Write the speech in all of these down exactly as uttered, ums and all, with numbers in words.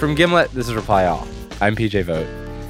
From Gimlet, this is Reply All. I'm P J Vogt.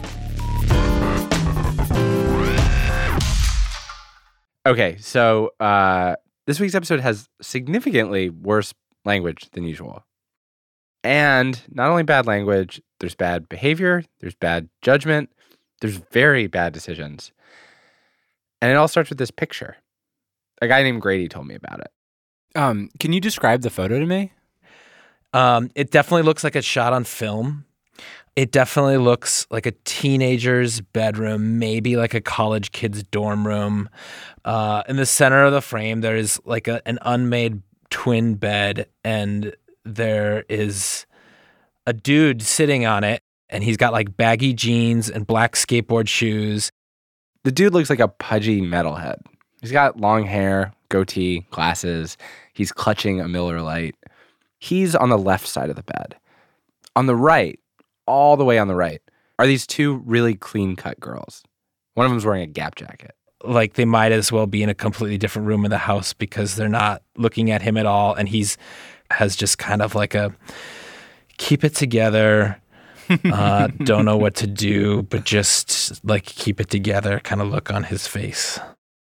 Okay, so uh, this week's episode has significantly worse language than usual. And not only bad language, there's bad behavior, there's bad judgment, there's very bad decisions. And it all starts with this picture. A guy named Grady told me about it. Um, can you describe the photo to me? Um, it definitely looks like it's shot on film. It definitely looks like a teenager's bedroom, maybe like a college kid's dorm room. Uh, in the center of the frame, there is like a, an unmade twin bed, and there is a dude sitting on it, and he's got like baggy jeans and black skateboard shoes. The dude looks like a pudgy metalhead. He's got long hair, goatee, glasses. He's clutching a Miller Lite. He's on the left side of the bed. On the right, all the way on the right, are these two really clean-cut girls. One of them's wearing a Gap jacket. Like they might as well be in a completely different room in the house because they're not looking at him at all. And he's has just kind of like a keep it together, uh, don't know what to do, but just like keep it together kind of look on his face.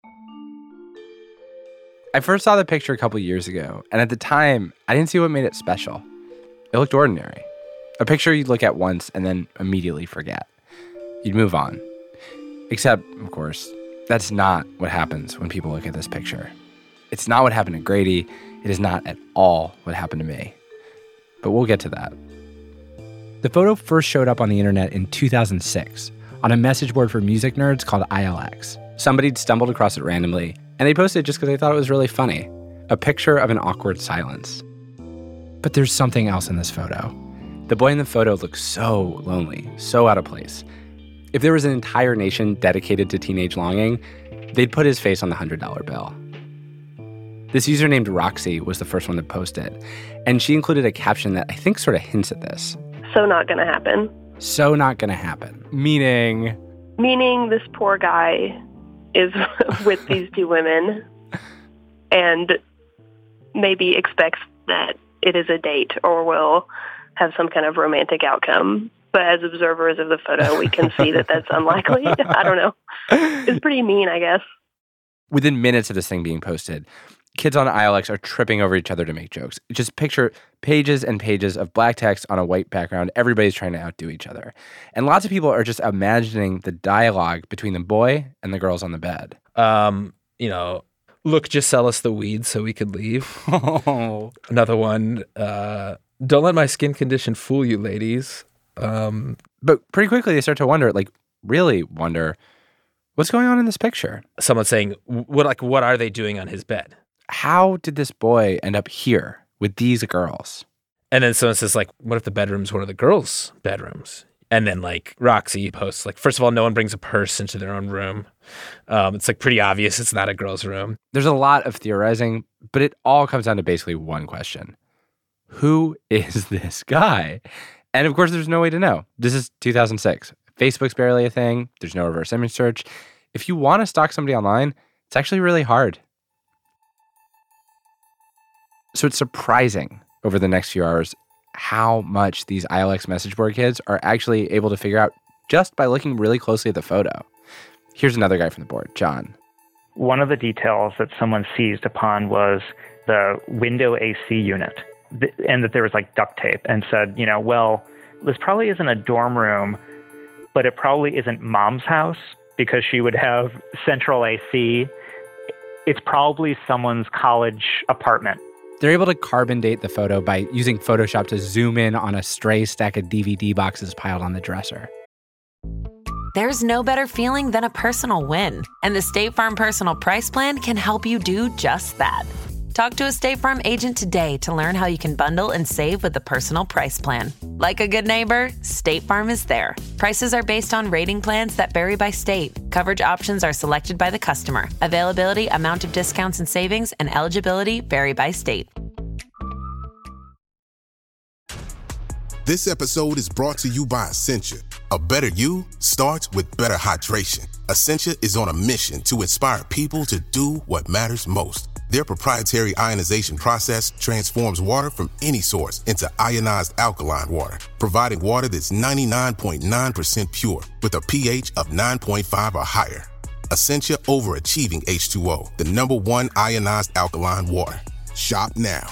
I first saw the picture a couple years ago, and at the time, I didn't see what made it special. It looked ordinary. A picture you'd look at once and then immediately forget. You'd move on. Except, of course, that's not what happens when people look at this picture. It's not what happened to Grady. It is not at all what happened to me. But we'll get to that. The photo first showed up on the internet in two thousand six on a message board for music nerds called I L X. Somebody'd stumbled across it randomly, and they posted it just because they thought it was really funny. A picture of an awkward silence. But there's something else in this photo. The boy in the photo looks so lonely, so out of place. If there was an entire nation dedicated to teenage longing, they'd put his face on the one hundred dollar bill. This user named Roxy was the first one to post it, and she included a caption that I think sort of hints at this. So not gonna happen. So not gonna happen. Meaning? Meaning this poor guy is with these two women and maybe expects that it is a date or will have some kind of romantic outcome. But as observers of the photo, we can see that that's unlikely. I don't know. It's pretty mean, I guess. Within minutes of this thing being posted, kids on I L X are tripping over each other to make jokes. Just picture pages and pages of black text on a white background. Everybody's trying to outdo each other. And lots of people are just imagining the dialogue between the boy and the girls on the bed. Um, you know, look, just sell us the weed so we could leave. Oh. Another one, uh, don't let my skin condition fool you, ladies. Um, but pretty quickly they start to wonder, like really wonder, what's going on in this picture? Someone saying, what, like, what are they doing on his bed? How did this boy end up here with these girls? And then someone says, like, what if the bedroom's one of the girls' bedrooms? And then, like, Roxy posts, like, first of all, no one brings a purse into their own room. Um, it's, like, pretty obvious it's not a girl's room. There's a lot of theorizing, but it all comes down to basically one question. Who is this guy? And, of course, there's no way to know. This is two thousand six. Facebook's barely a thing. There's no reverse image search. If you want to stalk somebody online, it's actually really hard. So it's surprising over the next few hours how much these I L X message board kids are actually able to figure out just by looking really closely at the photo. Here's another guy from the board, John. One of the details that someone seized upon was the window A C unit, and that there was like duct tape, and said, you know, well, this probably isn't a dorm room, but it probably isn't mom's house because she would have central A C. It's probably someone's college apartment. They're able to carbon date the photo by using Photoshop to zoom in on a stray stack of D V D boxes piled on the dresser. There's no better feeling than a personal win, and the State Farm Personal Price Plan can help you do just that. Talk to a State Farm agent today to learn how you can bundle and save with the Personal Price Plan. Like a good neighbor, State Farm is there. Prices are based on rating plans that vary by state. Coverage options are selected by the customer. Availability, amount of discounts and savings, and eligibility vary by state. This episode is brought to you by Essentia. A better you starts with better hydration. Essentia is on a mission to inspire people to do what matters most. Their proprietary ionization process transforms water from any source into ionized alkaline water, providing water that's ninety-nine point nine percent pure with a pH of nine point five or higher. Essentia Overachieving H two O, the number one ionized alkaline water. Shop now.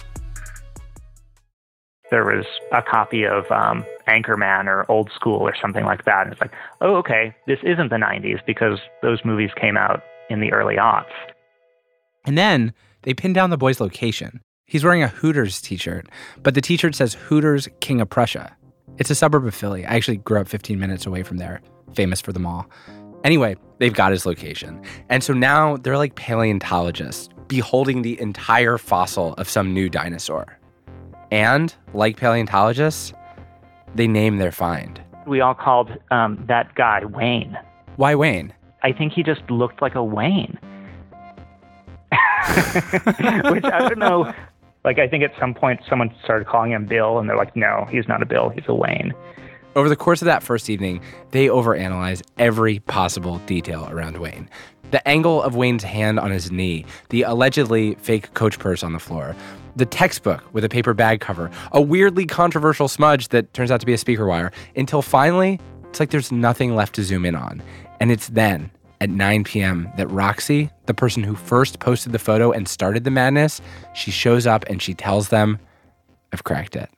There was a copy of um, Anchorman or Old School or something like that. And it's like, oh, okay, this isn't the nineties because those movies came out in the early aughts. And then they pin down the boy's location. He's wearing a Hooters t-shirt, but the t-shirt says Hooters King of Prussia. It's a suburb of Philly. I actually grew up fifteen minutes away from there, famous for the mall. Anyway, they've got his location. And so now they're like paleontologists beholding the entire fossil of some new dinosaur. And like paleontologists, they name their find. We all called um, that guy Wayne. Why Wayne? I think he just looked like a Wayne. Which I don't know. Like, I think at some point someone started calling him Bill, and they're like, no, he's not a Bill, he's a Wayne. Over the course of that first evening, they overanalyze every possible detail around Wayne. The angle of Wayne's hand on his knee, the allegedly fake Coach purse on the floor, the textbook with a paper bag cover, a weirdly controversial smudge that turns out to be a speaker wire, until finally, it's like there's nothing left to zoom in on. And it's then, at nine p.m., that Roxy, the person who first posted the photo and started the madness, she shows up and she tells them, I've cracked it.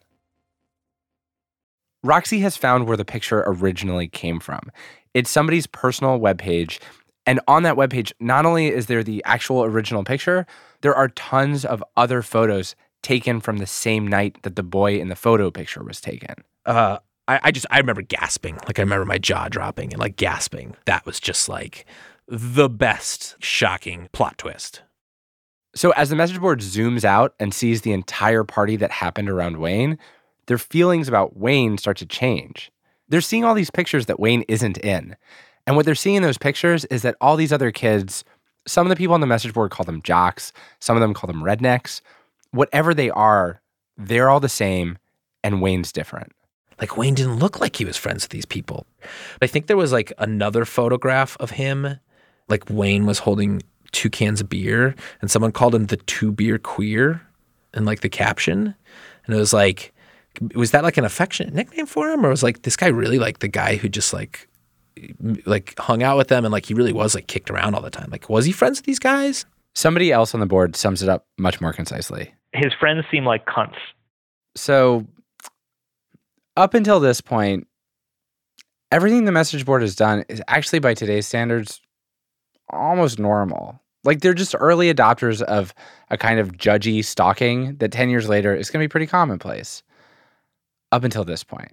Roxy has found where the picture originally came from. It's somebody's personal webpage, and on that webpage, not only is there the actual original picture, there are tons of other photos taken from the same night that the boy in the photo picture was taken. Uh, I, I just, I remember gasping. Like, I remember my jaw dropping and, like, gasping. That was just, like, the best shocking plot twist. So as the message board zooms out and sees the entire party that happened around Wayne, their feelings about Wayne start to change. They're seeing all these pictures that Wayne isn't in. And what they're seeing in those pictures is that all these other kids, some of the people on the message board call them jocks, some of them call them rednecks. Whatever they are, they're all the same, and Wayne's different. Like, Wayne didn't look like he was friends with these people. I think there was, like, another photograph of him. Like, Wayne was holding two cans of beer, and someone called him the two-beer queer in, like, the caption. And it was like, was that, like, an affectionate nickname for him? Or was, like, this guy really, like, the guy who just, like, like hung out with them and, like, he really was, like, kicked around all the time? Like, was he friends with these guys? Somebody else on the board sums it up much more concisely. His friends seem like cunts. So up until this point, everything the message board has done is actually, by today's standards, almost normal. Like, they're just early adopters of a kind of judgy stalking that ten years later is going to be pretty commonplace. Up until this point.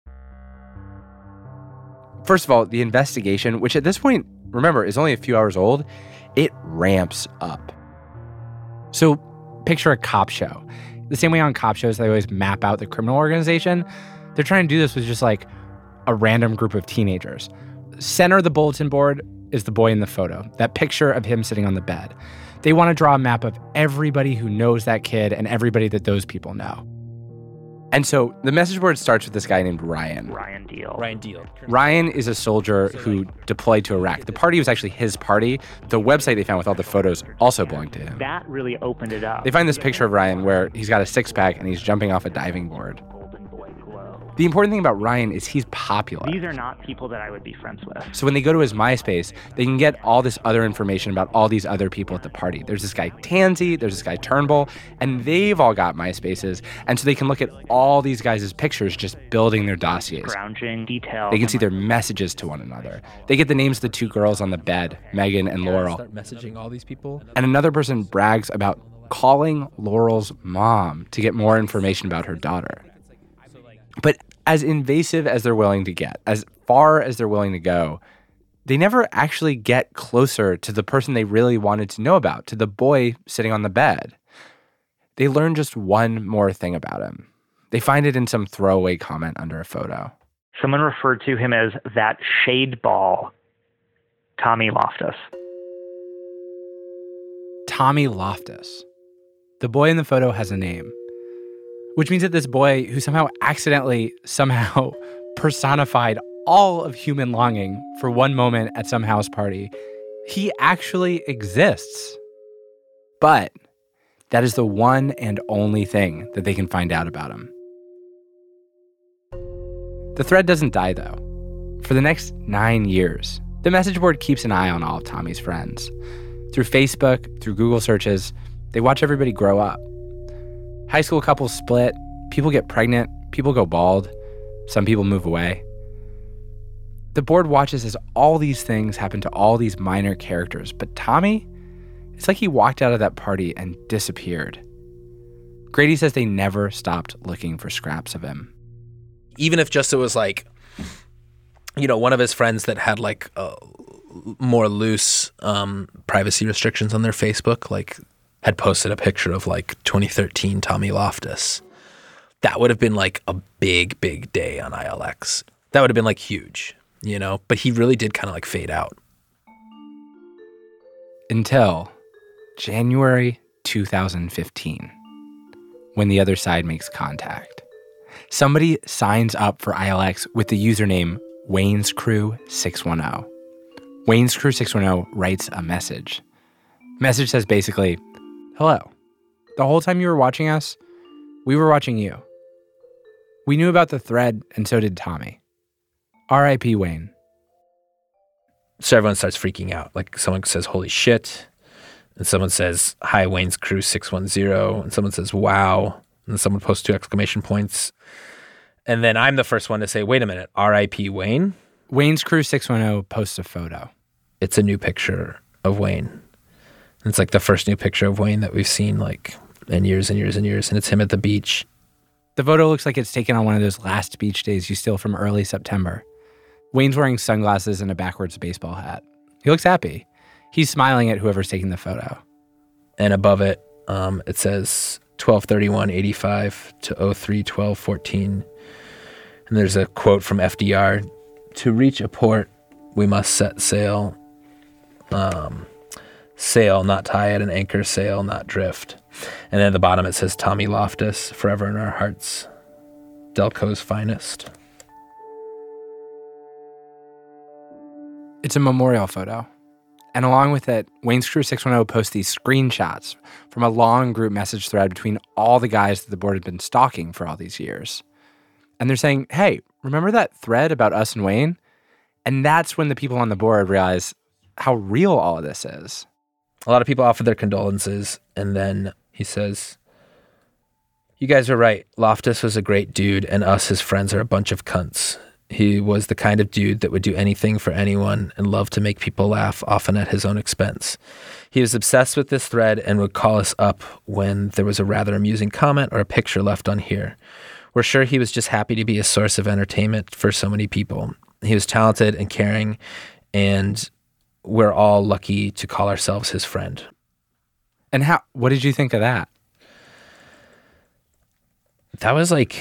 First of all, the investigation, which at this point, remember, is only a few hours old, it ramps up. So picture a cop show. The same way on cop shows, they always map out the criminal organization. They're trying to do this with just like a random group of teenagers. Center of the bulletin board is the boy in the photo, that picture of him sitting on the bed. They want to draw a map of everybody who knows that kid and everybody that those people know. And so the message board starts with this guy named Ryan. Ryan Deal. Ryan Deal. Ryan is a soldier who deployed to Iraq. The party was actually his party. The website they found with all the photos also belonged to him. That really opened it up. They find this picture of Ryan where he's got a six-pack and he's jumping off a diving board. The important thing about Ryan is he's popular. These are not people that I would be friends with. So when they go to his MySpace, they can get all this other information about all these other people at the party. There's this guy Tansy, there's this guy Turnbull, and they've all got MySpaces. And so they can look at all these guys' pictures just building their dossiers. Scrounging details. They can see their messages to one another. They get the names of the two girls on the bed, Megan and Laurel. Start messaging all these people. And another person brags about calling Laurel's mom to get more information about her daughter. But as invasive as they're willing to get, as far as they're willing to go, they never actually get closer to the person they really wanted to know about, to the boy sitting on the bed. They learn just one more thing about him. They find it in some throwaway comment under a photo. Someone referred to him as that shade ball, Tommy Loftus. Tommy Loftus. The boy in the photo has a name. Which means that this boy, who somehow accidentally, somehow personified all of human longing for one moment at some house party, he actually exists. But That is the one and only thing that they can find out about him. The thread doesn't die, though. For the next nine years, the message board keeps an eye on all of Tommy's friends. Through Facebook, through Google searches, they watch everybody grow up. High school couples split, people get pregnant, people go bald, some people move away. The board watches as all these things happen to all these minor characters, but Tommy, it's like he walked out of that party and disappeared. Grady says they never stopped looking for scraps of him. Even if just it was like, you know, one of his friends that had like uh, more loose um, privacy restrictions on their Facebook, like had posted a picture of like twenty thirteen Tommy Loftus. That would have been like a big, big day on I L X. That would have been like huge, you know, but he really did kind of like fade out. Until January two thousand fifteen, when the other side makes contact. Somebody signs up for I L X with the username Wayne's Crew six one zero. Wayne's Crew six one zero writes a message. Message says basically, hello. The whole time you were watching us, we were watching you. We knew about the thread, and so did Tommy. R I P Wayne. So everyone starts freaking out. Like someone says, holy shit. And someone says, hi, Wayne's Crew six one zero. And someone says, wow. And someone posts two exclamation points. And then I'm the first one to say, wait a minute, R I P Wayne? Wayne's Crew six one zero posts a photo. It's a new picture of Wayne. And it's like the first new picture of Wayne that we've seen like in years and years and years. And it's him at the beach. The photo looks like it's taken on one of those last beach days you steal from early September. Wayne's wearing sunglasses and a backwards baseball hat. He looks happy. He's smiling at whoever's taking the photo. And above it, um, it says twelve thirty-one eighty-five to oh three twelve fourteen. And there's a quote from F D R. To reach a port, we must set sail. Um, sail, not tie at an anchor, sail, not drift. And then at the bottom it says Tommy Loftus, forever in our hearts. Delco's finest. It's a memorial photo. And along with it, Wayne's Crew six one zero posts these screenshots from a long group message thread between all the guys that the board had been stalking for all these years. And they're saying, hey, remember that thread about us and Wayne? And that's when the people on the board realize how real all of this is. A lot of people offer their condolences, and then he says, you guys are right. Loftus was a great dude, and us, his friends, are a bunch of cunts. He was the kind of dude that would do anything for anyone and loved to make people laugh, often at his own expense. He was obsessed with this thread and would call us up when there was a rather amusing comment or a picture left on here. We're sure he was just happy to be a source of entertainment for so many people. He was talented and caring, and we're all lucky to call ourselves his friend. And how? What did you think of that? That was like,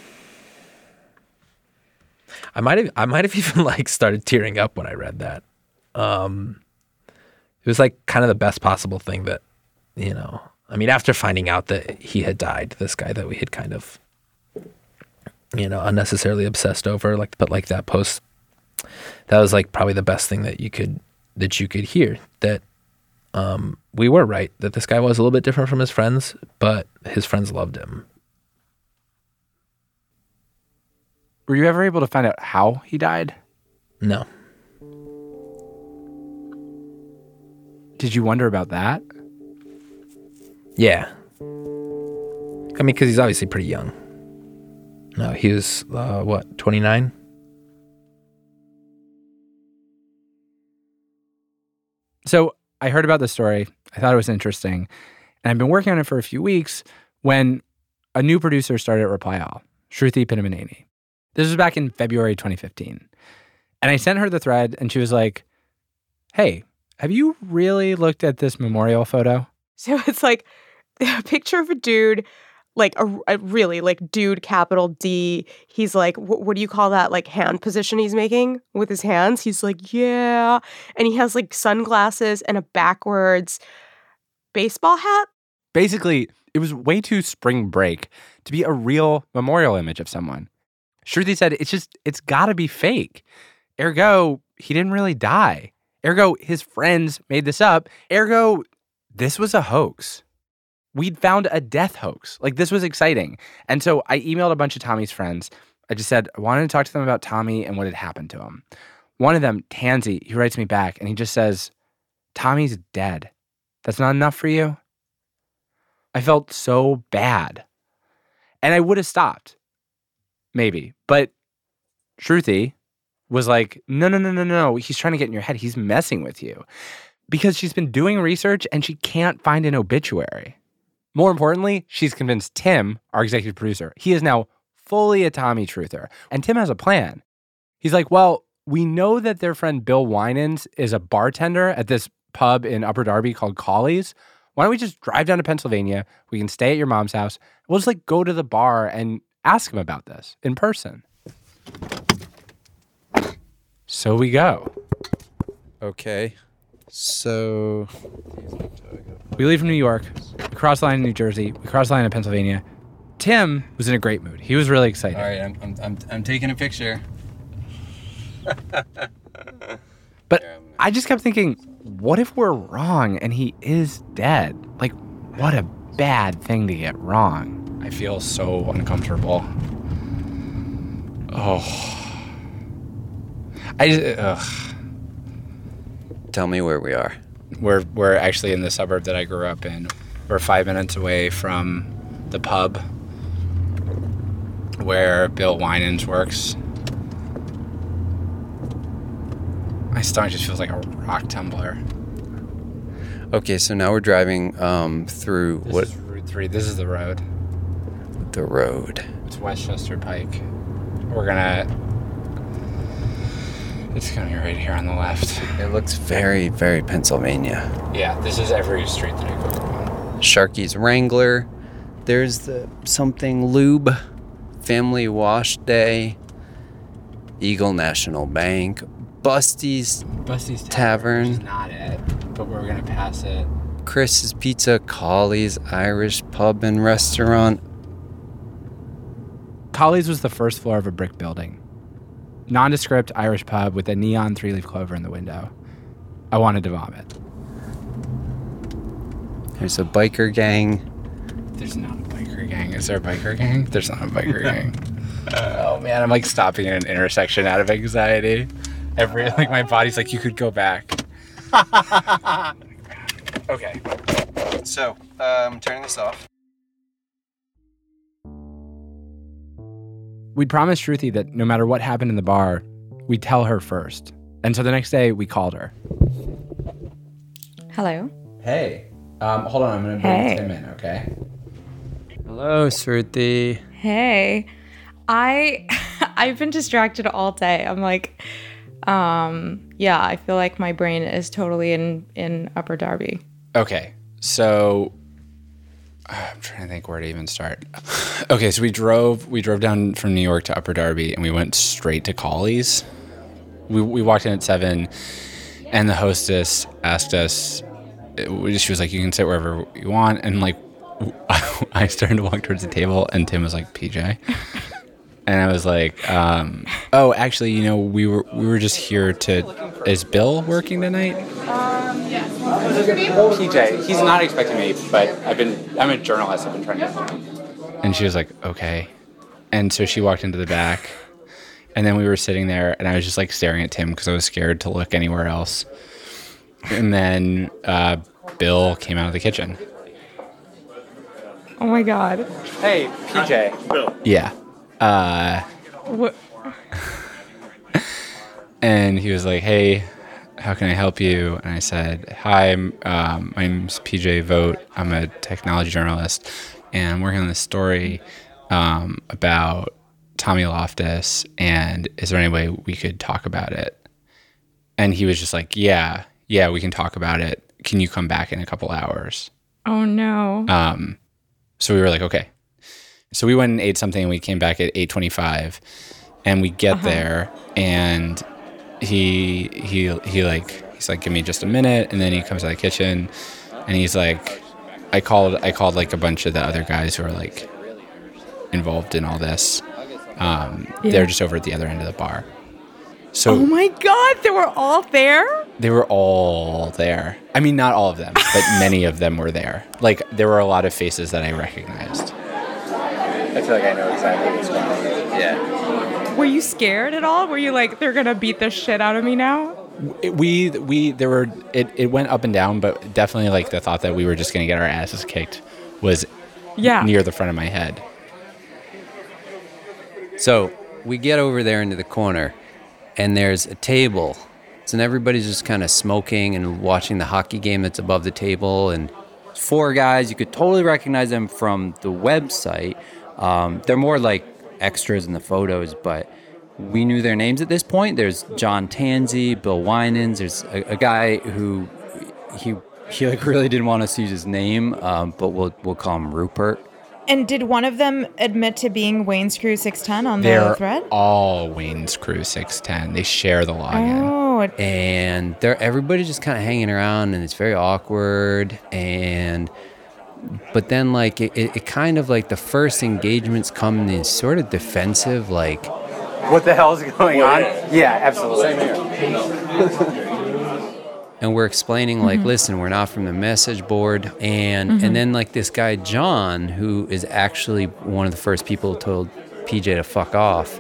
I might have, I might have even like started tearing up when I read that. Um, it was like kind of the best possible thing that, you know, I mean, after finding out that he had died, this guy that we had kind of, you know, unnecessarily obsessed over, like, but like that post, that was like probably the best thing that you could, that you could hear, that um, we were right, that this guy was a little bit different from his friends, but his friends loved him. Were you ever able to find out how he died? No. Did you wonder about that? Yeah. I mean, because he's obviously pretty young. No, he was, uh, what, twenty-nine? So I heard about this story. I thought it was interesting. And I've been working on it for a few weeks when a new producer started at Reply All, Shruti Pinnamaneni. This was back in February twenty fifteen. And I sent her the thread, and she was like, hey, have you really looked at this memorial photo? So it's like a picture of a dude, like a, a really like dude, capital D. He's like, wh- what do you call that? Like hand position he's making with his hands. He's like, yeah. And he has like sunglasses and a backwards baseball hat. Basically, it was way too spring break to be a real memorial image of someone. Shruti said, it's just, it's gotta be fake. Ergo, he didn't really die. Ergo, his friends made this up. Ergo, this was a hoax. we'd found a death hoax. Like, this was exciting. And so I emailed a bunch of Tommy's friends. I just said, I wanted to talk to them about Tommy and what had happened to him. One of them, Tansy, he writes me back and he just says, Tommy's dead. That's not enough for you? I felt so bad. And I would have stopped. Maybe. But Shruti was like, no, no, no, no, no. He's trying to get in your head. He's messing with you. Because she's been doing research and she can't find an obituary. More importantly, she's convinced Tim, our executive producer, he is now fully a Tommy truther. And Tim has a plan. He's like, well, we know that their friend Bill Winans is a bartender at this pub in Upper Darby called Colley's. Why don't we just drive down to Pennsylvania? We can stay at your mom's house. We'll just like go to the bar and ask him about this in person. So we go. Okay. So we leave from New York. We cross the line in New Jersey. We cross the line in Pennsylvania. Tim was in a great mood. He was really excited. All right, I'm I'm I'm, I'm taking a picture. But I just kept thinking, what if we're wrong and he is dead? Like, what a bad thing to get wrong. I feel so uncomfortable. Oh. I just, ugh. Tell me where we are. We're, we're actually in the suburb that I grew up in. We're five minutes away from the pub where Bill Winans works. My stomach just feels like a rock tumbler. Okay, so now we're driving um, through This what? is Route three. This is the road. The road. It's Westchester Pike. We're gonna... It's gonna be right here on the left. It looks very, very Pennsylvania. Yeah, this is every street that I grew up on. Sharky's Wrangler. There's the something lube. Family Wash Day. Eagle National Bank. Busty's, Busty's Tavern. Which is not it, but we're gonna pass it. Chris's Pizza. Colley's Irish Pub and Restaurant. Colley's was the first floor of a brick building. Nondescript Irish pub with a neon three-leaf clover in the window. I wanted to vomit. There's a biker gang. There's not a biker gang. Is there a biker gang? There's not a biker gang. Oh man, I'm like stopping at an intersection out of anxiety. Every like my body's like, you could go back. Okay. So, uh, I'm turning this off. We'd promised Shruti that no matter what happened in the bar, we'd tell her first. And so the next day, we called her. Hello. Hey. Um, hold on, I'm going to bring Hey. Tim in, okay? Hello, Shruti. Hey. I I've been distracted all day. I'm like um yeah, I feel like my brain is totally in in Upper Darby. Okay, so I'm trying to think where to even start. Okay, so we drove we drove down from New York to Upper Darby, and we went straight to Colley's. We we walked in at seven, and the hostess asked us. She was like, "You can sit wherever you want," and like, I started to walk towards the table, and Tim was like, "P J." And I was like, um, "Oh, actually, you know, we were we were just here to. Is Bill working tonight?" Um, yes. P J, he's not expecting me, but I've been. I'm a journalist. I've been trying to. And she was like, "Okay," and so she walked into the back, and then we were sitting there, and I was just like staring at Tim because I was scared to look anywhere else. And then uh, Bill came out of the kitchen. Oh my god. Hey, P J. Bill. Yeah. Uh, What? and he was like, "Hey, how can I help you?" And I said, "Hi, I'm, um, my name's P J Vogt. I'm a technology journalist, and I'm working on this story um, about Tommy Loftus. And is there any way we could talk about it?" And he was just like, "Yeah, yeah, we can talk about it. Can you come back in a couple hours?" Oh no. Um, so we were like, okay. So we went and ate something, and we came back at eight twenty-five, and we get uh-huh. there, and he he he like he's like, "Give me just a minute," and then he comes out of the kitchen, and he's like, I called I called like a bunch of the other guys who are like involved in all this. Um, yeah. They're just over at the other end of the bar. So oh my god, they were all there? They were all there. I mean, not all of them, but many of them were there. Like, there were a lot of faces that I recognized. I feel like I know exactly what's going on. Yeah. Were you scared at all? Were you like, they're gonna beat the shit out of me now? It, we, we, there were, it, it went up and down, but definitely like the thought that we were just going to get our asses kicked was yeah. near the front of my head. So we get over there into the corner, and there's a table. So everybody's just kind of smoking and watching the hockey game that's above the table. And four guys, you could totally recognize them from the website. Um, they're more like extras in the photos, but we knew their names at this point. There's John Tansey, Bill Winans. There's a, a guy who he he like really didn't want us to use his name, um, but we'll we'll call him Rupert. And did one of them admit to being Wayne's Crew six ten on They're the thread? all Wayne's Crew six ten. They share the login. Oh. And they're everybody's just kind of hanging around, and it's very awkward. And but then like it, it, it kind of like the first engagements come in these sort of defensive, like, what the hell is going on? Yeah, absolutely. Same here. And we're explaining, like, mm-hmm. listen, we're not from the message board. And mm-hmm. and then, like, this guy, John, who is actually one of the first people who told P J to fuck off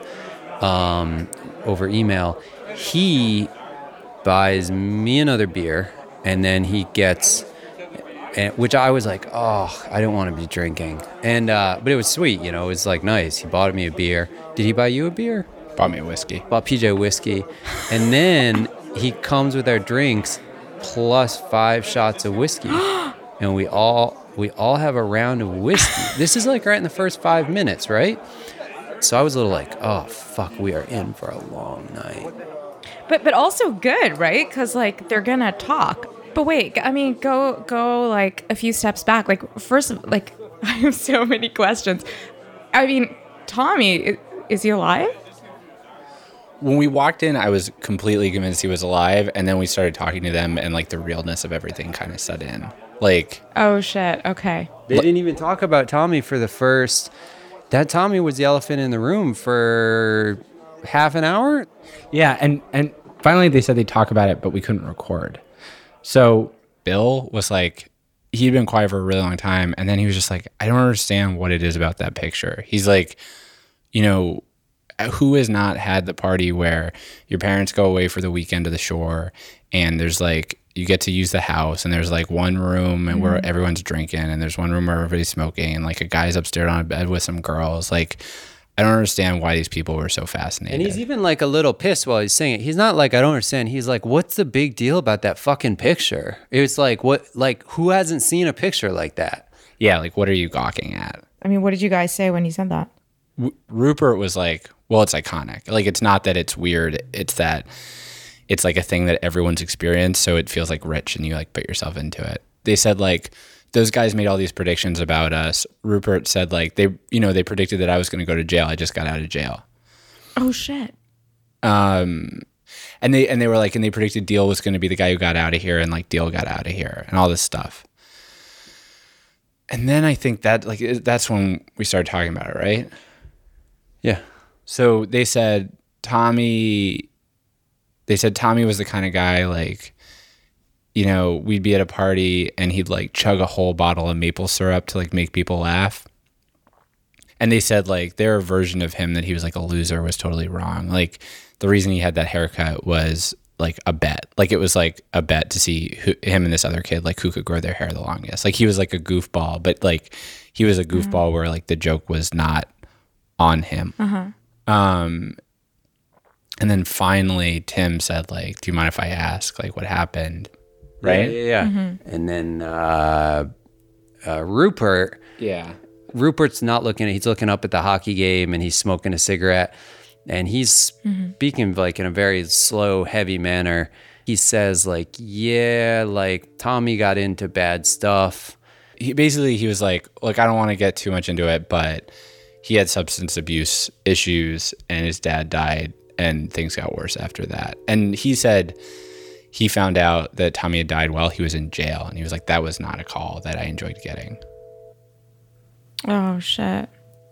um, over email, he buys me another beer, and then he gets, and, which I was like, oh, I don't want to be drinking. And uh, but it was sweet, you know, it was, like, nice. He bought me a beer. Did he buy you a beer? Bought me a whiskey. Bought P J a whiskey. And then he comes with our drinks, plus five shots of whiskey, and we all we all have a round of whiskey. This is like right in the first five minutes, right? So I was a little like, oh fuck, we are in for a long night. But but also good, right? Because like they're gonna talk. But wait, I mean, go go like a few steps back. Like first, like I have so many questions. I mean, Tommy, is he alive? When we walked in, I was completely convinced he was alive, and then we started talking to them, and like the realness of everything kind of set in. Like, oh shit, okay. They didn't even talk about Tommy for the first. That Tommy was the elephant in the room for half an hour. Yeah, and and finally they said they'd talk about it, but we couldn't record. So Bill was like, he'd been quiet for a really long time, and then he was just like, I don't understand what it is about that picture. He's like, you know, who has not had the party where your parents go away for the weekend to the shore, and there's like, you get to use the house, and there's like one room and mm-hmm. where everyone's drinking, and there's one room where everybody's smoking, and like a guy's upstairs on a bed with some girls. Like, I don't understand why these people were so fascinated. And he's even like a little pissed while he's saying it. He's not like, I don't understand. He's like, what's the big deal about that fucking picture? It was like, what, like, who hasn't seen a picture like that? Yeah, like, what are you gawking at? I mean, what did you guys say when he said that? W- Rupert was like, well, it's iconic. Like, it's not that it's weird. It's that it's like a thing that everyone's experienced, so it feels like rich, and you like put yourself into it. They said like, those guys made all these predictions about us. Rupert said like, they, you know, they predicted that I was going to go to jail. I just got out of jail. Oh shit. Um, and they and they were like, and they predicted Deal was going to be the guy who got out of here, and like Deal got out of here, and all this stuff. And then I think that like that's when we started talking about it, right? Yeah. So they said Tommy, they said Tommy was the kind of guy like, you know, we'd be at a party and he'd like chug a whole bottle of maple syrup to like make people laugh. And they said like their version of him that he was like a loser was totally wrong. Like the reason he had that haircut was like a bet. Like it was like a bet to see who, him and this other kid, like who could grow their hair the longest. Like he was like a goofball, but like he was a goofball mm-hmm. where like the joke was not on him. Uh-huh. Um, and then finally Tim said like, do you mind if I ask like what happened? Right? Yeah. yeah, yeah. Mm-hmm. And then uh, uh, Rupert. Yeah. Rupert's not looking at, he's looking up at the hockey game, and he's smoking a cigarette, and he's mm-hmm. speaking like in a very slow, heavy manner. He says like, yeah, like Tommy got into bad stuff. He basically, he was like, look, I don't want to get too much into it, but he had substance abuse issues and his dad died and things got worse after that. And he said he found out that Tommy had died while he was in jail. And he was like, that was not a call that I enjoyed getting. Oh, shit.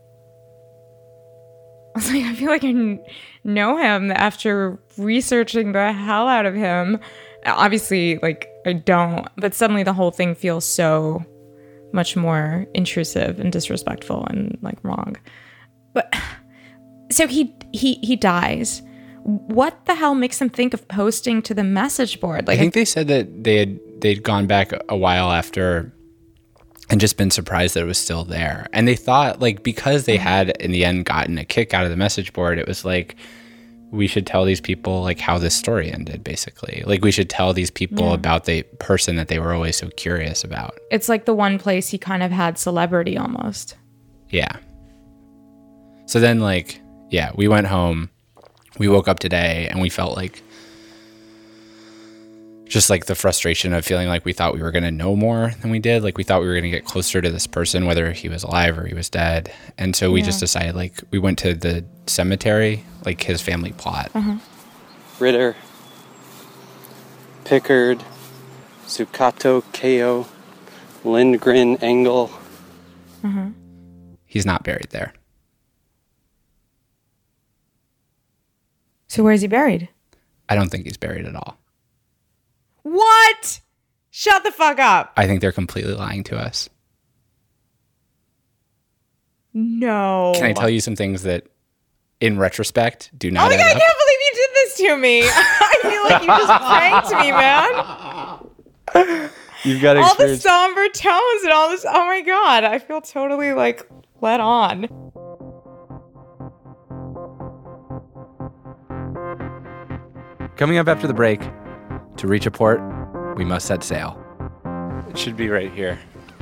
I was like, I feel like I know him after researching the hell out of him Obviously, like, I don't, but suddenly the whole thing feels so much more intrusive and disrespectful and like wrong. But so he he he dies. What the hell makes them think of posting to the message board? Like, I think they said that they had they'd gone back a while after and just been surprised that it was still there. And they thought, like, because they had in the end gotten a kick out of the message board, it was like, we should tell these people like how this story ended, basically. Like, we should tell these people Yeah. about the person that they were always so curious about. it's like the one place he kind of had celebrity almost. Yeah. So then, like, yeah, we went home. We woke up today and we felt like just like the frustration of feeling like we thought we were going to know more than we did. Like, we thought we were going to get closer to this person, whether he was alive or he was dead. And so we Yeah. just decided, like, we went to the cemetery, like his family plot. Uh-huh. Ritter, Pickard, Zuccato, Kao, Lindgren, Engel. Uh-huh. He's not buried there. So where's he buried? I don't think he's buried at all. What? Shut the fuck up. I think they're completely lying to us. No. Can I tell you some things that, in retrospect, do not Oh my add god, I up? can't believe you did this to me. I feel like you just pranked me, man. You've got All the somber tones and all this. Oh my god, I feel totally like let on. Coming up after the break, to reach a port, we must set sail. It should be right here.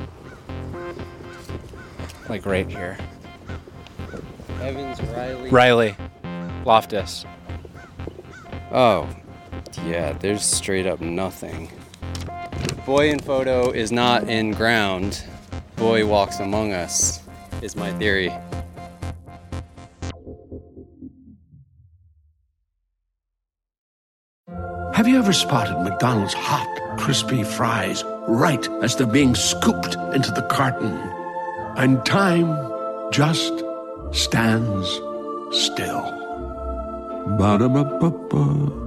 Like right here. Evans, Riley. Riley, Loftus. Oh, yeah, there's straight up nothing. Boy in photo is not in ground. Boy walks among us, is my theory. Have you ever spotted McDonald's hot, crispy fries right as they're being scooped into the carton? And time just stands still. Ba-da-ba-ba-ba.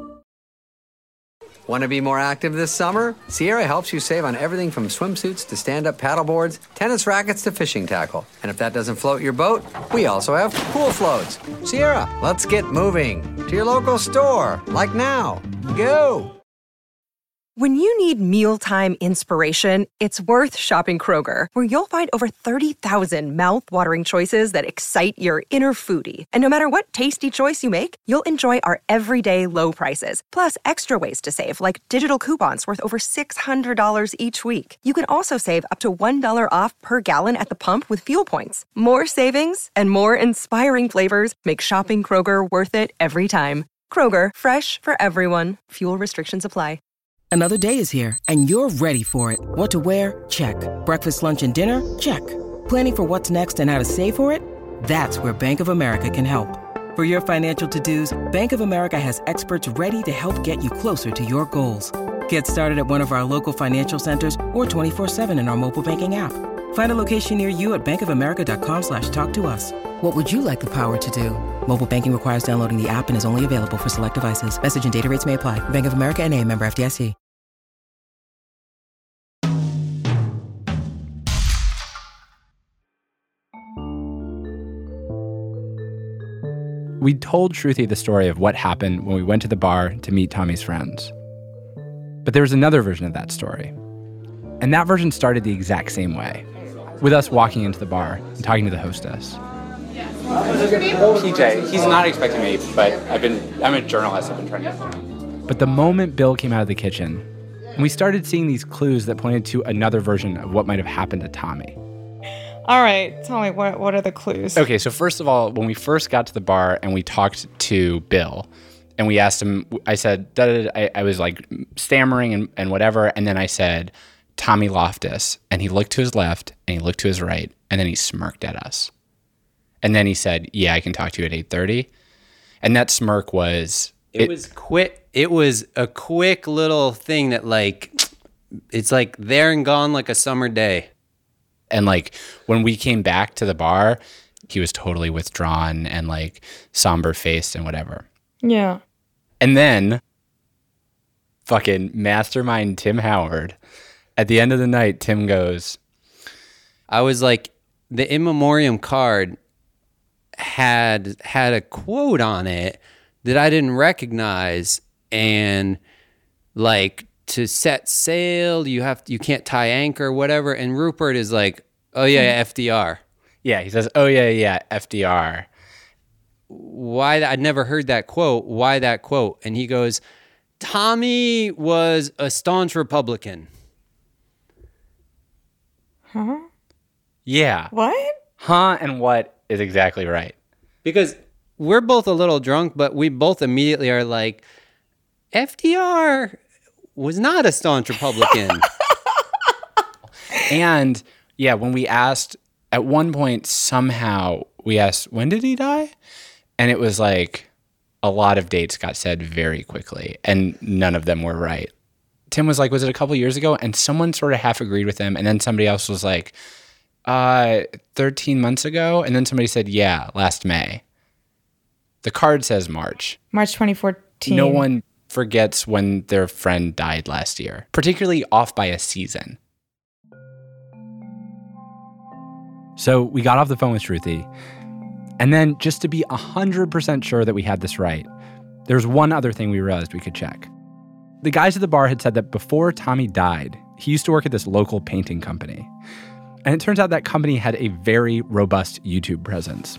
Want to be more active this summer? Sierra helps you save on everything from swimsuits to stand-up paddleboards, tennis rackets to fishing tackle. And if that doesn't float your boat, we also have pool floats. Sierra, let's get moving to your local store, like now. Go! When you need mealtime inspiration, it's worth shopping Kroger, where you'll find over thirty thousand mouth-watering choices that excite your inner foodie. And no matter what tasty choice you make, you'll enjoy our everyday low prices, plus extra ways to save, like digital coupons worth over six hundred dollars each week. You can also save up to one dollar off per gallon at the pump with fuel points. More savings and more inspiring flavors make shopping Kroger worth it every time. Kroger, fresh for everyone. Fuel restrictions apply. Another day is here, and you're ready for it. What to wear? Check. Breakfast, lunch, and dinner? Check. Planning for what's next and how to save for it? That's where Bank of America can help. For your financial to-dos, Bank of America has experts ready to help get you closer to your goals. Get started at one of our local financial centers or twenty-four seven in our mobile banking app. Find a location near you at bankofamerica.com slash talk to us. What would you like the power to do? Mobile banking requires downloading the app and is only available for select devices. Message and data rates may apply. Bank of America N A, member F D I C. We told Shruti the story of what happened when we went to the bar to meet Tommy's friends. But there was another version of that story. And that version started the exact same way, with us walking into the bar and talking to the hostess. P J, he's not expecting me, but I've been, I'm a journalist, I've been trying to... But the moment Bill came out of the kitchen, and we started seeing these clues that pointed to another version of what might have happened to Tommy. All right, tell me, what what are the clues? Okay, so first of all, when we first got to the bar and we talked to Bill, and we asked him, I said, da, da, da, I, I was like stammering and, and whatever, and then I said, Tommy Loftus, and he looked to his left, and he looked to his right, and then he smirked at us. And then he said, yeah, I can talk to you at eight thirty. And that smirk was... It, it was quick. It was a quick little thing that, like, it's like there and gone like a summer day. And, like, when we came back to the bar, he was totally withdrawn and, like, somber-faced and whatever. Yeah. And then fucking mastermind Tim Howard. At the end of the night, Tim goes, I was like, the in memoriam card had had a quote on it that I didn't recognize, and like, to set sail, you have you can't tie anchor, whatever. And Rupert is like, oh yeah, F D R. Yeah, he says, oh yeah, yeah, F D R. Why? I'd never heard that quote. Why that quote? And he goes, Tommy was a staunch Republican. Huh? Yeah. What? Huh and what is exactly right. Because we're both a little drunk, but we both immediately are like, F D R was not a staunch Republican. And yeah, when we asked, at one point, somehow we asked, when did he die? And it was like a lot of dates got said very quickly, and none of them were right. Tim was like, was it a couple years ago? And someone sort of half agreed with him. And then somebody else was like, uh, thirteen months ago. And then somebody said, yeah, last May. The card says March. March twenty fourteen. No one forgets when their friend died last year, particularly off by a season. So we got off the phone with Shruti. And then, just to be one hundred percent sure that we had this right, there's one other thing we realized we could check. The guys at the bar had said that before Tommy died, he used to work at this local painting company. And it turns out that company had a very robust YouTube presence.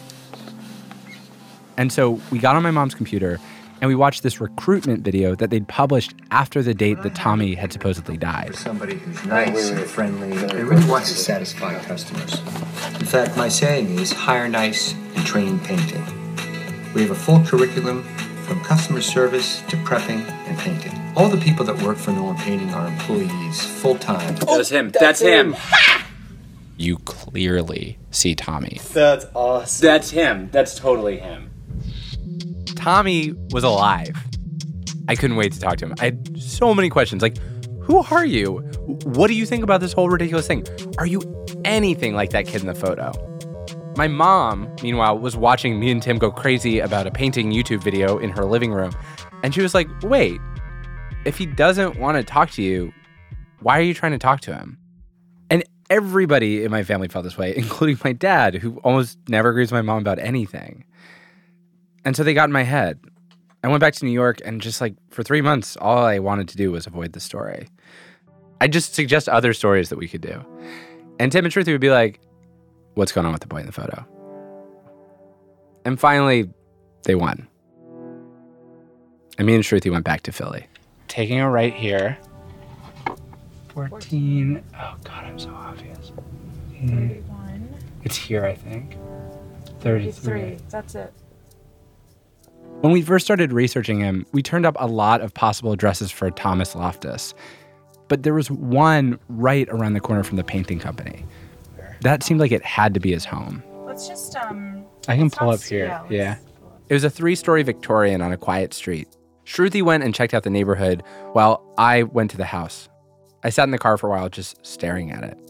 And so we got on my mom's computer and we watched this recruitment video that they'd published after the date that Tommy had supposedly died. Somebody who's nice and friendly. They really wants to satisfy customers. In fact, my saying is hire nice and train painting. We have a full curriculum from customer service to prepping and painting. All the people that work for Nolan Painting are employees, full-time. Oh, that's him. That's, that's him. him. You clearly see Tommy. That's awesome. That's him. That's totally him. Tommy was alive. I couldn't wait to talk to him. I had so many questions. Like, who are you? What do you think about this whole ridiculous thing? Are you anything like that kid in the photo? My mom, meanwhile, was watching me and Tim go crazy about a painting YouTube video in her living room. And she was like, wait, if he doesn't want to talk to you, why are you trying to talk to him? And everybody in my family felt this way, including my dad, who almost never agrees with my mom about anything. And so they got in my head. I went back to New York, and just like for three months, all I wanted to do was avoid the story. I'd just suggest other stories that we could do. And Tim and Shruti would be like, what's going on with the boy in the photo? And finally, they won. And me and Shruti went back to Philly. Taking a right here. fourteen. Oh, God, I'm so obvious. thirty-one. It's here, I think. thirty-three. That's it. When we first started researching him, we turned up a lot of possible addresses for Thomas Loftus. But there was one right around the corner from the painting company. That seemed like it had to be his home. Let's just, um... I can pull up here, yeah. yeah. It was a three-story Victorian on a quiet street. Shruti went and checked out the neighborhood while I went to the house. I sat in the car for a while just staring at it.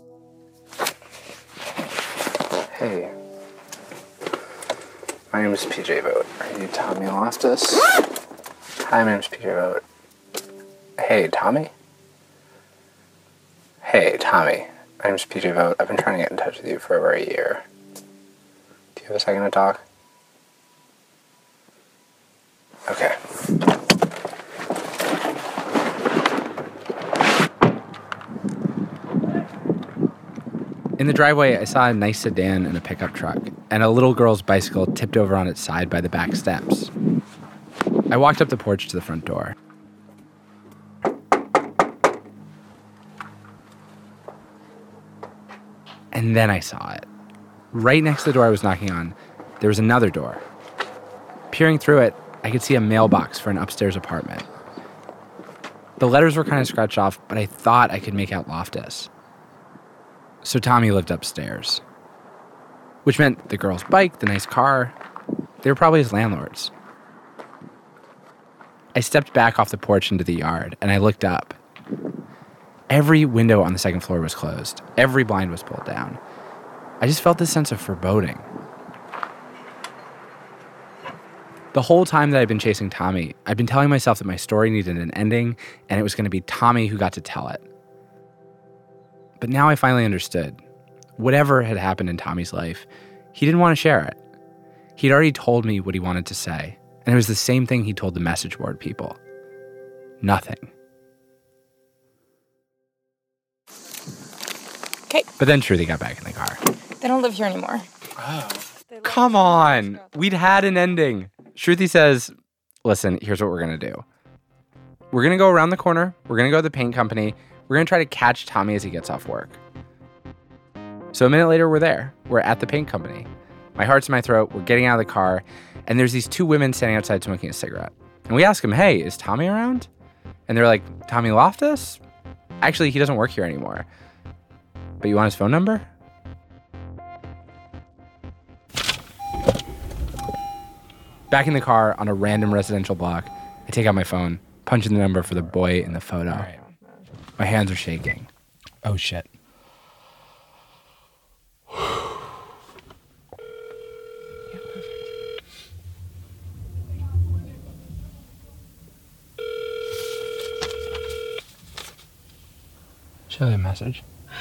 Hey. My name is P J Vogt. Are you Tommy Loftus? Hi, my name is P J Vogt. Hey, Tommy? Hey, Tommy. My name is P J Vogt. I've been trying to get in touch with you for over a year. Do you have a second to talk? Okay. In the driveway, I saw a nice sedan and a pickup truck, and a little girl's bicycle tipped over on its side by the back steps. I walked up the porch to the front door. And then I saw it. Right next to the door I was knocking on, there was another door. Peering through it, I could see a mailbox for an upstairs apartment. The letters were kind of scratched off, but I thought I could make out Loftus. So Tommy lived upstairs. Which meant the girl's bike, the nice car, they were probably his landlords. I stepped back off the porch into the yard, and I looked up. Every window on the second floor was closed. Every blind was pulled down. I just felt this sense of foreboding. The whole time that I've been chasing Tommy, I've been telling myself that my story needed an ending and it was going to be Tommy who got to tell it. But now I finally understood. Whatever had happened in Tommy's life, he didn't want to share it. He'd already told me what he wanted to say, and it was the same thing he told the message board people. Nothing. Okay. But then Shruti got back in the car. They don't live here anymore. Oh. Come on. We'd had an ending. Shruti says, listen, here's what we're going to do. We're going to go around the corner. We're going to go to the paint company. We're going to try to catch Tommy as he gets off work. So a minute later, we're there. We're at the paint company. My heart's in my throat. We're getting out of the car. And there's these two women standing outside smoking a cigarette. And we ask them, hey, is Tommy around? And they're like, Tommy Loftus? Actually, he doesn't work here anymore. But you want his phone number? Back in the car on a random residential block, I take out my phone, punch in the number for the boy in the photo. Right. My hands are shaking. Oh, shit. Show a message.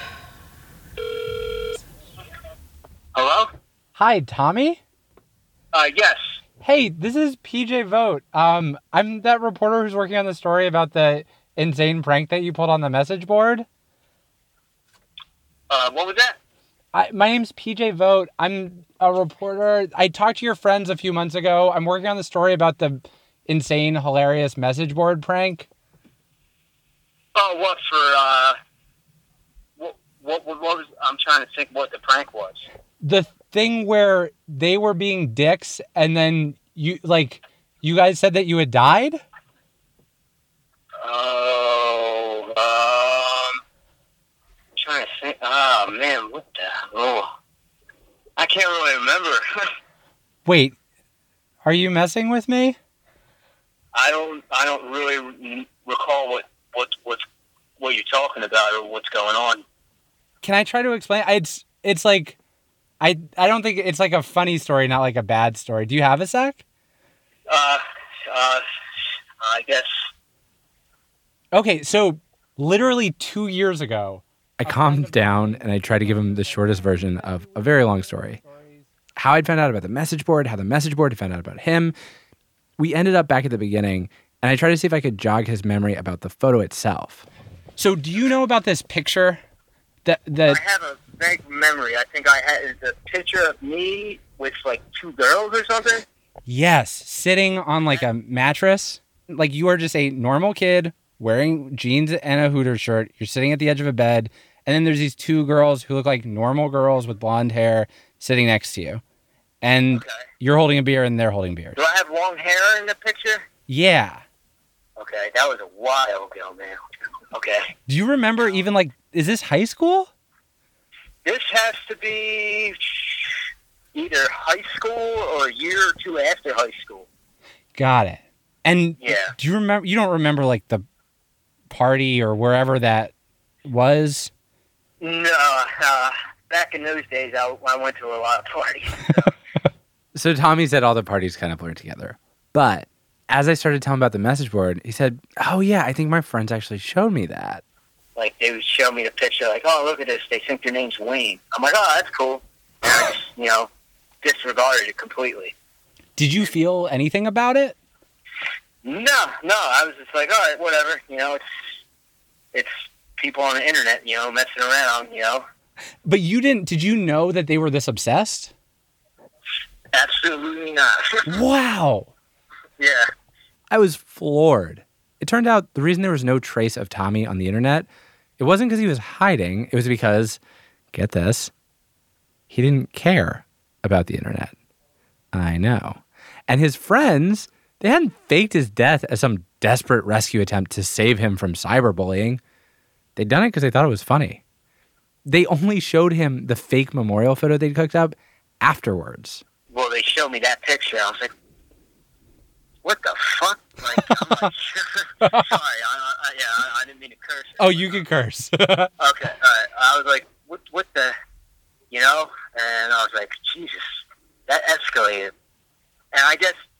Hello? Hi, Tommy? Uh, yes. Hey, this is P J Vogt. Um, I'm that reporter who's working on the story about the insane prank that you pulled on the message board. Uh, what was that? I, my name's P J Vogt. I'm a reporter. I talked to your friends a few months ago. I'm working on the story about the insane, hilarious message board prank. Oh, what for, uh... What, what, what was... I'm trying to think what the prank was. The thing where they were being dicks and then you, like, you guys said that you had died? Oh, um... I'm trying to think... Oh, man, what the... Oh... I can't really remember. Wait, are you messing with me? I don't... I don't really recall what, what, what's, what you're talking about or what's going on. Can I try to explain? It's, it's like... I, I don't think it's like a funny story, not like a bad story. Do you have a sec? Uh, uh, I guess. Okay, so literally two years ago, I calmed down and I tried to give him the shortest version of a very long story. How I'd found out about the message board, how the message board had found out about him. We ended up back at the beginning, and I tried to see if I could jog his memory about the photo itself. So do you know about this picture? That, that... I have a vague memory. I think I had a picture of me with like two girls or something. Yes, sitting on like a mattress. Like you are just a normal kid wearing jeans and a Hooters shirt. You're sitting at the edge of a bed. And then there's these two girls who look like normal girls with blonde hair sitting next to you. And okay. You're holding a beer and they're holding beers. Do I have long hair in the picture? Yeah. Okay, that was a while ago, man. Okay. Do you remember even like, is this high school? This has to be either high school or a year or two after high school. Got it. And yeah. Do you remember, you don't remember like the party or wherever that was? No, uh, back in those days, I, I went to a lot of parties. So Tommy said all the parties kind of blurred together. But as I started telling him about the message board, he said, oh yeah, I think my friends actually showed me that. Like, they would show me the picture, like, oh, look at this, they think your name's Wayne. I'm like, oh, that's cool. And I just, you know, disregarded it completely. Did you feel anything about it? No, no, I was just like, all right, whatever. You know, it's it's people on the internet, you know, messing around, you know. But you didn't, did you know that they were this obsessed? Absolutely not. Wow. Yeah. I was floored. It turned out the reason there was no trace of Tommy on the internet, it wasn't because he was hiding. It was because, get this, he didn't care about the internet. I know. And his friends, they hadn't faked his death as some desperate rescue attempt to save him from cyberbullying. They'd done it because they thought it was funny. They only showed him the fake memorial photo they'd cooked up afterwards. Well, they showed me that picture. I was like, what the fuck? Like, I'm like, sorry, I, I, yeah, I, I didn't mean to curse. Oh, you can curse. Okay, all right. I was like, what, what the, you know? And I was like, Jesus, that escalated. And I guess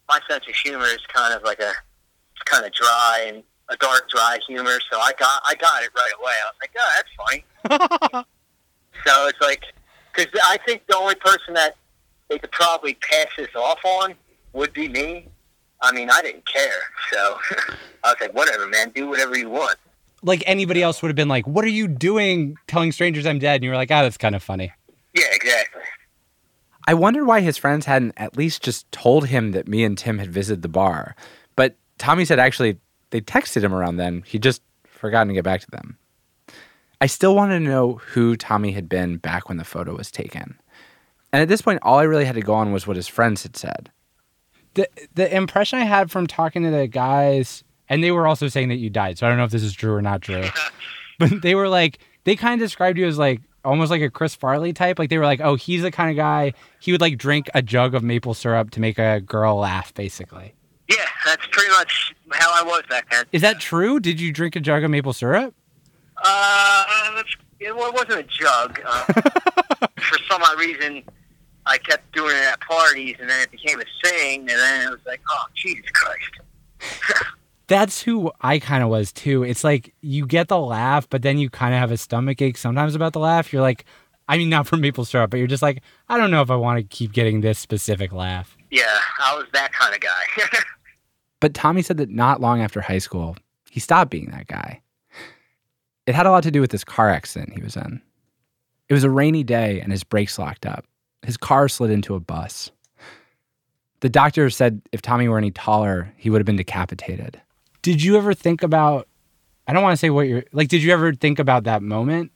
my sense of humor is kind of like a, it's kind of dry and a dark, dry humor. So I got, I got it right away. I was like, oh, that's funny. So it's like, because I think the only person that they could probably pass this off on would be me. I mean, I didn't care. So I was like, whatever, man, do whatever you want. Like anybody else would have been like, what are you doing telling strangers I'm dead? And you were like, ah, oh, that's kind of funny. Yeah, exactly. I wondered why his friends hadn't at least just told him that me and Tim had visited the bar. But Tommy said actually they texted him around then. He'd just forgotten to get back to them. I still wanted to know who Tommy had been back when the photo was taken. And at this point, all I really had to go on was what his friends had said. The the impression I had from talking to the guys, and they were also saying that you died, so I don't know if this is true or not true, but they were like, they kind of described you as like, almost like a Chris Farley type. Like they were like, oh, he's the kind of guy, he would like drink a jug of maple syrup to make a girl laugh, basically. Yeah, that's pretty much how I was back then. Is that true? Did you drink a jug of maple syrup? Uh, it wasn't a jug. Uh, for some odd reason, I kept doing it at parties, and then it became a thing, and then it was like, oh, Jesus Christ. That's who I kind of was, too. It's like you get the laugh, but then you kind of have a stomach ache sometimes about the laugh. You're like, I mean, not from maple syrup, but you're just like, I don't know if I want to keep getting this specific laugh. Yeah, I was that kind of guy. But Tommy said that not long after high school, he stopped being that guy. It had a lot to do with this car accident he was in. It was a rainy day, and his brakes locked up. His car slid into a bus. The doctor said if Tommy were any taller, he would have been decapitated. Did you ever think about, I don't want to say what you're, like, did you ever think about that moment?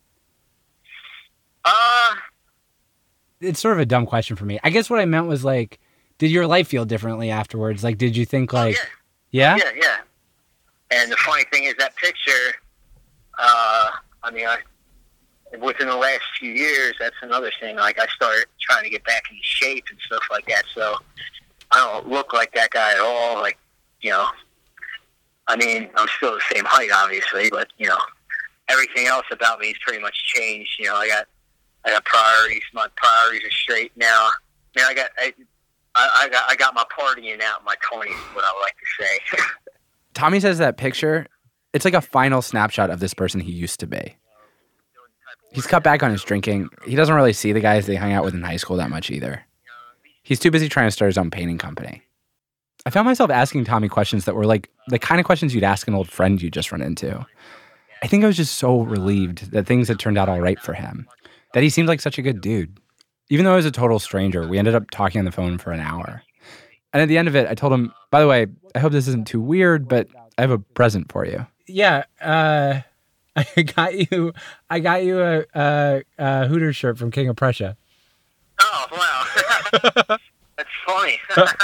Uh, It's sort of a dumb question for me. I guess what I meant was, like, did your life feel differently afterwards? Like, did you think, like, oh, yeah. yeah? Yeah, yeah. And the funny thing is that picture, uh, I mean, I, within the last few years, that's another thing. Like, I started trying to get back in shape and stuff like that, so I don't look like that guy at all. Like, you know, I mean, I'm still the same height, obviously, but, you know, everything else about me has pretty much changed. You know, I got I got priorities. My priorities are straight now. I mean, I got I, I got I got my partying out in my twenties, is what I would like to say. Tommy says that picture, it's like a final snapshot of this person he used to be. He's cut back on his drinking. He doesn't really see the guys they hung out with in high school that much either. He's too busy trying to start his own painting company. I found myself asking Tommy questions that were like the kind of questions you'd ask an old friend you just run into. I think I was just so relieved that things had turned out all right for him, that he seemed like such a good dude. Even though I was a total stranger, we ended up talking on the phone for an hour. And at the end of it, I told him, by the way, I hope this isn't too weird, but I have a present for you. Yeah, uh, I got you I got you a, a, a Hooters shirt from King of Prussia. Oh, wow. That's funny.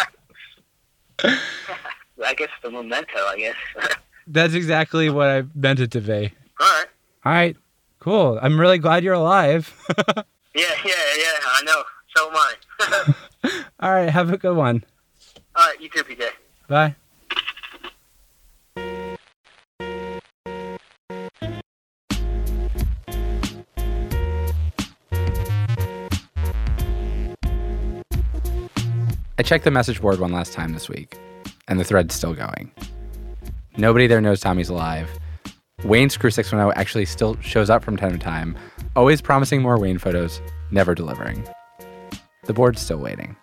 I guess the memento, I guess. That's exactly what I meant it to be. All right. All right, cool. I'm really glad you're alive. yeah, yeah, yeah, I know. So am I. All right, have a good one. All right, you too, P J. Bye. I checked the message board one last time this week, and the thread's still going. Nobody there knows Tommy's alive. Wayne Screw six one zero actually still shows up from time to time, always promising more Wayne photos, never delivering. The board's still waiting.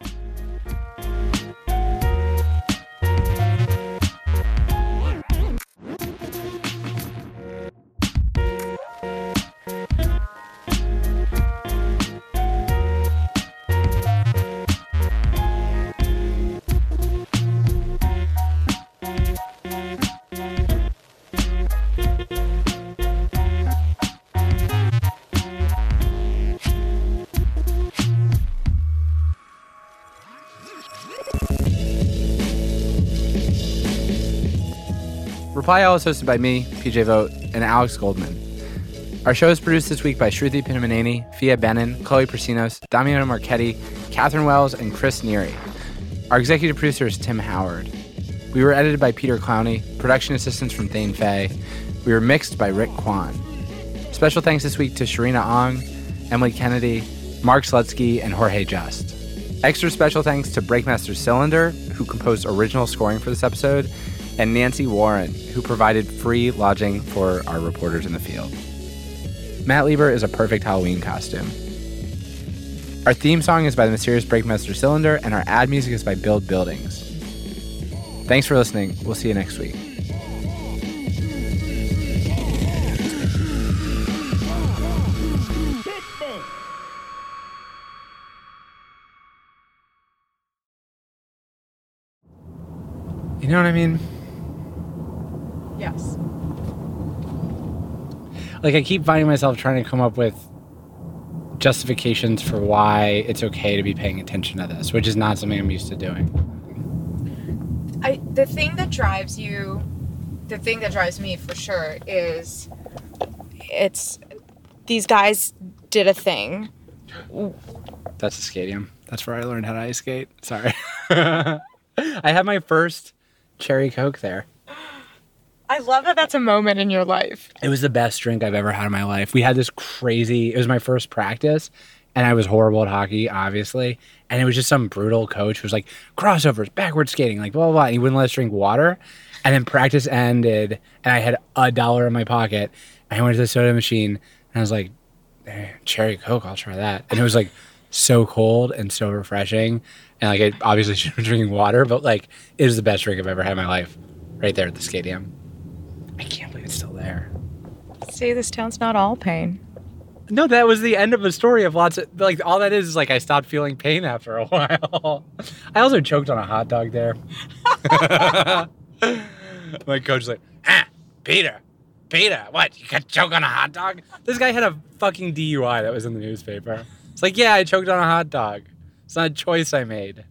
Reply All is hosted by me, P J Vogt, and Alex Goldman. Our show is produced this week by Shruti Pinamaneni, Fia Benin, Chloe Prasinos, Damiano Marchetti, Catherine Wells, and Chris Neary. Our executive producer is Tim Howard. We were edited by Peter Clowney, production assistance from Thane Fay. We were mixed by Rick Kwan. Special thanks this week to Sharina Ong, Emily Kennedy, Mark Slutsky, and Jorge Just. Extra special thanks to Breakmaster Cylinder, who who composed original scoring for this episode, and Nancy Warren, who provided free lodging for our reporters in the field. Matt Lieber is a perfect Halloween costume. Our theme song is by the mysterious Breakmaster Cylinder, and our ad music is by Build Buildings. Thanks for listening. We'll see you next week. You know what I mean? Yes. Like, I keep finding myself trying to come up with justifications for why it's okay to be paying attention to this, which is not something I'm used to doing. I the thing that drives you, the thing that drives me for sure is it's these guys did a thing. That's the stadium. That's where I learned how to ice skate. Sorry. I had my first cherry Coke there. I love that that's a moment in your life. It was the best drink I've ever had in my life. We had this crazy, it was my first practice, and I was horrible at hockey, obviously. And it was just some brutal coach who was like, crossovers, backward skating, like blah, blah, blah. And he wouldn't let us drink water. And then practice ended, and I had a dollar in my pocket. And I went to the soda machine, and I was like, hey, cherry Coke, I'll try that. And it was like so cold and so refreshing. And like, I obviously should have been drinking water, but like, it was the best drink I've ever had in my life, right there at the stadium. I can't believe it's still there. See, this town's not all pain. No, that was the end of a story of lots of, like, all that is is like I stopped feeling pain after a while. I also choked on a hot dog there. My coach was like, ah, Peter, Peter, what? You got choke on a hot dog? This guy had a fucking D U I that was in the newspaper. It's like, yeah, I choked on a hot dog. It's not a choice I made.